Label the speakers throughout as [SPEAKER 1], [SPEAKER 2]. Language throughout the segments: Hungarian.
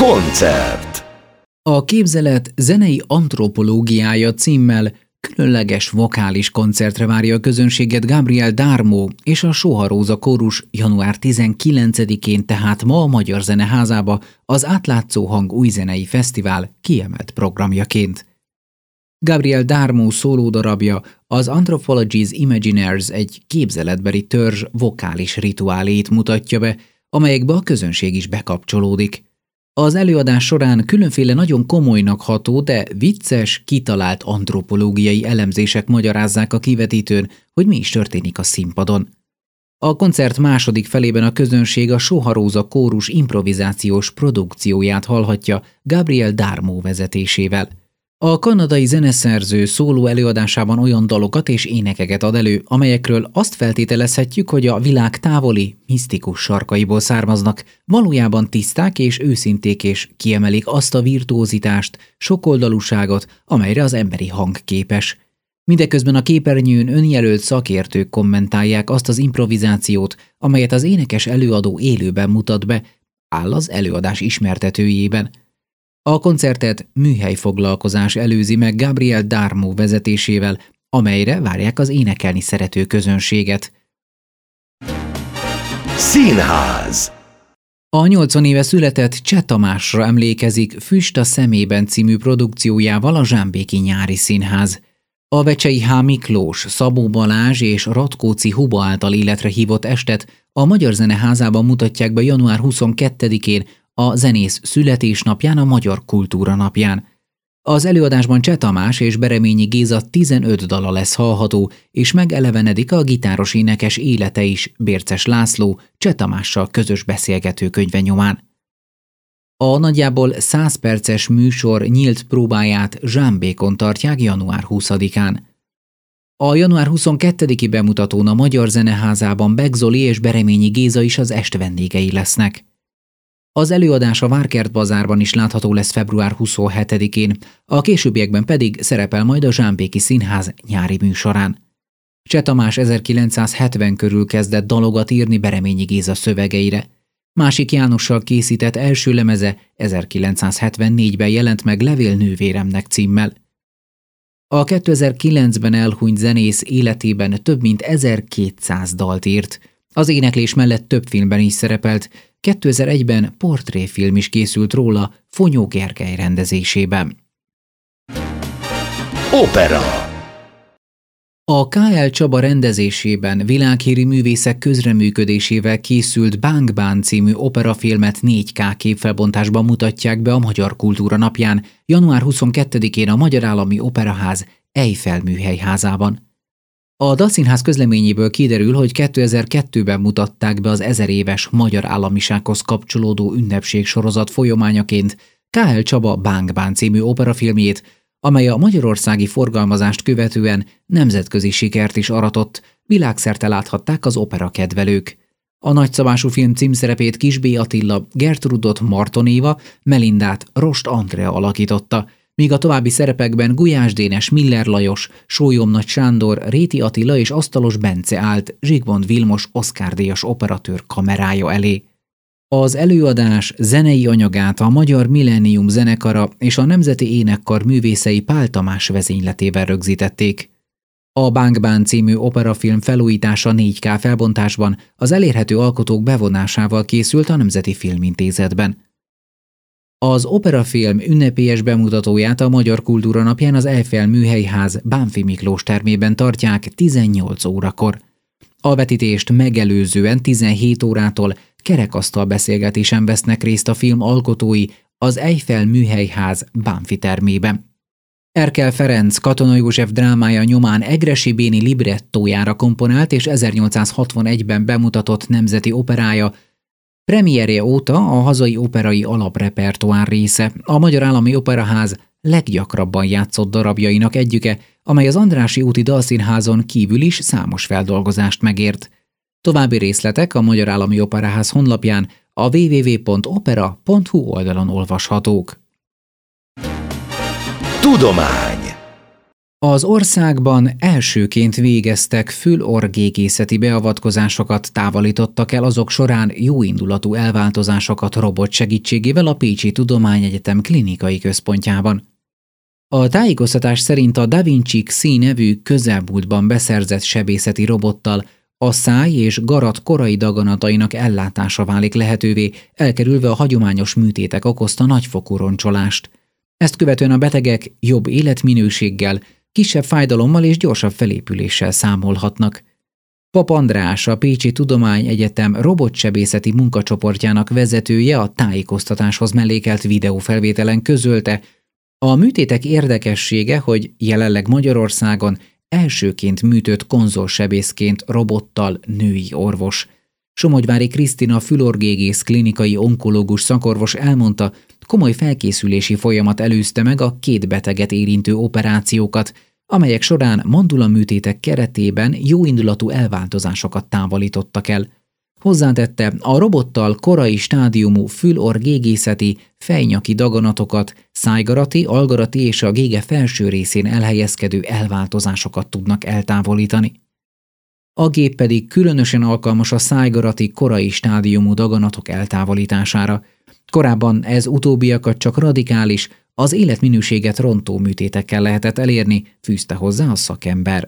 [SPEAKER 1] Koncert.
[SPEAKER 2] A képzelet zenei antropológiája címmel különleges vokális koncertre várja a közönséget Gabriel Darmo és a Soha-Róza kórus január 19-én, tehát ma a Magyar Zeneházába az Átlátszó Hang újzenei fesztivál kiemelt programjaként. Gabriel Darmo szólódarabja, az Anthropology's Imaginaires egy képzeletbeli törzs vokális rituáléit mutatja be, amelyekbe a közönség is bekapcsolódik. Az előadás során különféle nagyon komolynak ható, de vicces, kitalált antropológiai elemzések magyarázzák a kivetítőn, hogy mi is történik a színpadon. A koncert második felében a közönség a Soha-Róza kórus improvizációs produkcióját hallhatja Gabriel Darmo vezetésével. A kanadai zeneszerző szóló előadásában olyan dalokat és énekeket ad elő, amelyekről azt feltételezhetjük, hogy a világ távoli, misztikus sarkaiból származnak, valójában tiszták és őszinték, és kiemelik azt a virtuózitást, sokoldalúságot, amelyre az emberi hang képes. Mindeközben a képernyőn önjelölt szakértők kommentálják azt az improvizációt, amelyet az énekes előadó élőben mutat be, áll az előadás ismertetőjében. A koncertet műhelyfoglalkozás előzi meg Gabriel Darmo vezetésével, amelyre várják az énekelni szerető közönséget.
[SPEAKER 1] Színház.
[SPEAKER 2] A 80 éve született Cseh Tamásra emlékezik Füst a szemében című produkciójával a Zsámbéki Nyári Színház. A Vecsei H. Miklós, Szabó Balázs és Ratkóczi Huba által életre hívott estet a Magyar Zeneházában mutatják be január 22-én, a zenész születésnapján, a Magyar Kultúra napján. Az előadásban Cseh Tamás és Bereményi Géza 15 dala lesz hallható, és megelevenedik a gitáros énekes élete is Bérces László Cseh Tamással közös beszélgetőkönyve nyomán. A nagyjából 100 perces műsor nyílt próbáját Zsámbékon tartják január 20-án. A január 22-i bemutatón a Magyar Zeneházában Beck Zoli és Bereményi Géza is az est vendégei lesznek. Az előadás a Várkert Bazárban is látható lesz február 27-én, a későbbiekben pedig szerepel majd a Zsámbéki Színház nyári műsorán. Cseh Tamás 1970 körül kezdett dalokat írni Bereményi Géza szövegeire. Másik Jánossal készített első lemeze 1974-ben jelent meg Levél nővéremnek címmel. A 2009-ben elhunyt zenész életében több mint 1200 dalt írt. Az éneklés mellett több filmben is szerepelt, 2001-ben portréfilm is készült róla Fonyó Gergely rendezésében.
[SPEAKER 1] Opera.
[SPEAKER 2] A K.L. Csaba rendezésében világhírű művészek közreműködésével készült Bang Bang című operafilmet 4K képfelbontásban mutatják be a Magyar Kultúra napján, január 22-én a Magyar Állami Operaház Eiffel műhelyházában. A Dalszínház közleményéből kiderül, hogy 2002-ben mutatták be az 1000 éves magyar államisághoz kapcsolódó ünnepségsorozat folyamányaként K.L. Csaba Bang Bang című operafilmjét, amely a magyarországi forgalmazást követően nemzetközi sikert is aratott, világszerte láthatták az opera kedvelők. A nagyszabású film címszerepét Kis B. Attila, Gertrudot Marton Éva, Melindát Rost Andrea alakította, míg a további szerepekben Gulyás Dénes, Miller Lajos, Sólyom-Nagy Sándor, Réti Attila és Asztalos Bence állt Zsigmond Vilmos Oscar-díjas operatőr kamerája elé. Az előadás zenei anyagát a Magyar Millennium zenekara és a Nemzeti Énekkar művészei Pál Tamás vezényletével rögzítették. A Bang Bang című operafilm felújítása 4K felbontásban az elérhető alkotók bevonásával készült a Nemzeti Filmintézetben. Az operafilm ünnepélyes bemutatóját a Magyar Kultúra napján az Eiffel műhelyház Bánffy Miklós termében tartják 18 órakor. A vetítést megelőzően 17 órától kerekasztal beszélgetésen vesznek részt a film alkotói az Eiffel műhelyház Bánffy termében. Erkel Ferenc Katona József drámája nyomán Egressy Béni librettójára komponált és 1861-ben bemutatott nemzeti operája premierje óta a hazai operai alaprepertoár része, a Magyar Állami Operaház leggyakrabban játszott darabjainak egyike, amely az Andrássy úti Dalszínházon kívül is számos feldolgozást megért. További részletek a Magyar Állami Operaház honlapján, a www.opera.hu oldalon olvashatók.
[SPEAKER 1] Tudomány.
[SPEAKER 2] Az országban elsőként végeztek fül-orr-gégészeti beavatkozásokat, távolítottak el azok során jóindulatú elváltozásokat robot segítségével a Pécsi Tudományegyetem klinikai központjában. A tájékoztatás szerint a Da Vinci Xi nevű közelmúltban beszerzett sebészeti robottal a száj és garat korai daganatainak ellátása válik lehetővé, elkerülve a hagyományos műtétek okozta nagyfokú roncsolást. Ezt követően a betegek jobb életminőséggel, kisebb fájdalommal és gyorsabb felépüléssel számolhatnak. Pap András, a Pécsi Tudományegyetem robotsebészeti munkacsoportjának vezetője a tájékoztatáshoz mellékelt videófelvételen közölte, a műtétek érdekessége, hogy jelenleg Magyarországon elsőként műtött konzolsebészként robottal női orvos. Somogyvári Krisztina fül-orr-gégész klinikai onkológus szakorvos elmondta, komoly felkészülési folyamat előzte meg a 2 beteget érintő operációkat, amelyek során mandulaműtétek keretében jóindulatú elváltozásokat távolítottak el. Hozzátette, a robottal korai stádiumú fül-orr-gégészeti, fejnyaki daganatokat, szájgarati, algarati és a gége felső részén elhelyezkedő elváltozásokat tudnak eltávolítani. A gép pedig különösen alkalmas a szájgarati korai stádiumú daganatok eltávolítására. Korábban ez utóbbiakat csak radikális, az életminőséget rontó műtétekkel lehetett elérni, fűzte hozzá a szakember.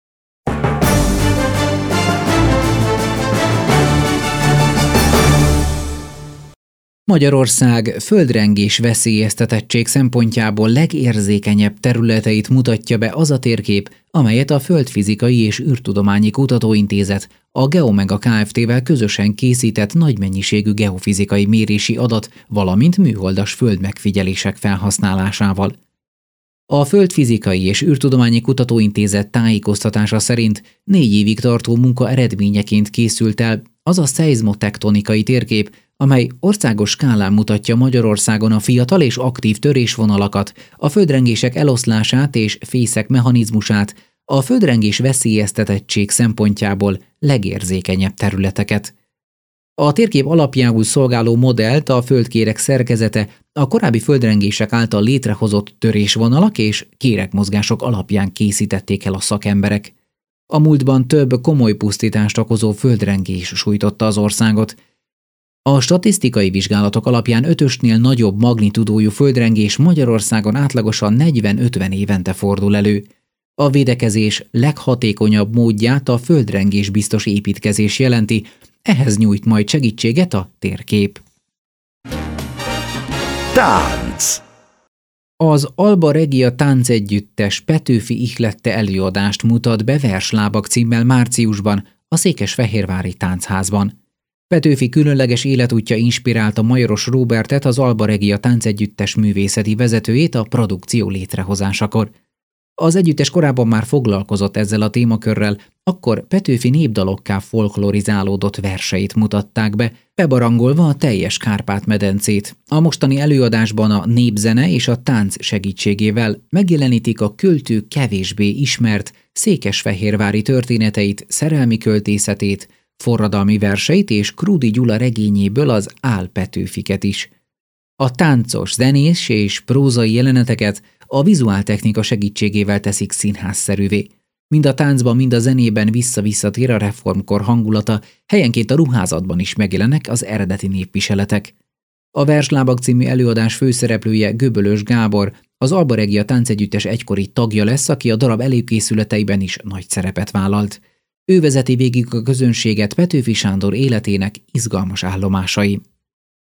[SPEAKER 2] Magyarország földrengés veszélyeztetettség szempontjából legérzékenyebb területeit mutatja be az a térkép, amelyet a Földfizikai és űrtudományi kutatóintézet, a Geomega Kft-vel közösen készített nagy mennyiségű geofizikai mérési adat, valamint műholdas földmegfigyelések felhasználásával. A Földfizikai és űrtudományi kutatóintézet tájékoztatása szerint 4 évig tartó munka eredményeként készült el az a szeizmotektonikai térkép, amely országos skálán mutatja Magyarországon a fiatal és aktív törésvonalakat, a földrengések eloszlását és fészek mechanizmusát, a földrengés veszélyeztetettség szempontjából legérzékenyebb területeket. A térkép alapjául szolgáló modellt a földkéreg szerkezete, a korábbi földrengések által létrehozott törésvonalak és kéregmozgások alapján készítették el a szakemberek. A múltban több komoly pusztítást okozó földrengés sújtotta az országot. A statisztikai vizsgálatok alapján 5-ösnél nagyobb magnitudójú földrengés Magyarországon átlagosan 40-50 évente fordul elő. A védekezés leghatékonyabb módját a földrengés biztos építkezés jelenti, ehhez nyújt majd segítséget a térkép.
[SPEAKER 1] Tánc.
[SPEAKER 2] Az Alba Regia táncegyüttes Petőfi ihlette előadást mutat be Verslábak címmel márciusban a Székesfehérvári Táncházban. Petőfi különleges életútja inspirálta Majoros Róbertet, az Alba Regia táncegyüttes művészeti vezetőjét a produkció létrehozásakor. Az együttes korábban már foglalkozott ezzel a témakörrel, akkor Petőfi népdalokká folklorizálódott verseit mutatták be, bebarangolva a teljes Kárpát-medencét. A mostani előadásban a népzene és a tánc segítségével megjelenítik a költő kevésbé ismert székesfehérvári történeteit, szerelmi költészetét, forradalmi verseit és Krúdy Gyula regényéből az Álpetőfiket is. A táncos, zenés és prózai jeleneteket a vizuáltechnika segítségével teszik színházszerűvé. Mind a táncban, mind a zenében visszatér a reformkor hangulata, helyenként a ruházatban is megjelennek az eredeti népviseletek. A Verslábak című előadás főszereplője Göbölös Gábor, az Alba Regia táncegyüttes egykori tagja lesz, aki a darab előkészületeiben is nagy szerepet vállalt. Ő vezeti végig a közönséget Petőfi Sándor életének izgalmas állomásai.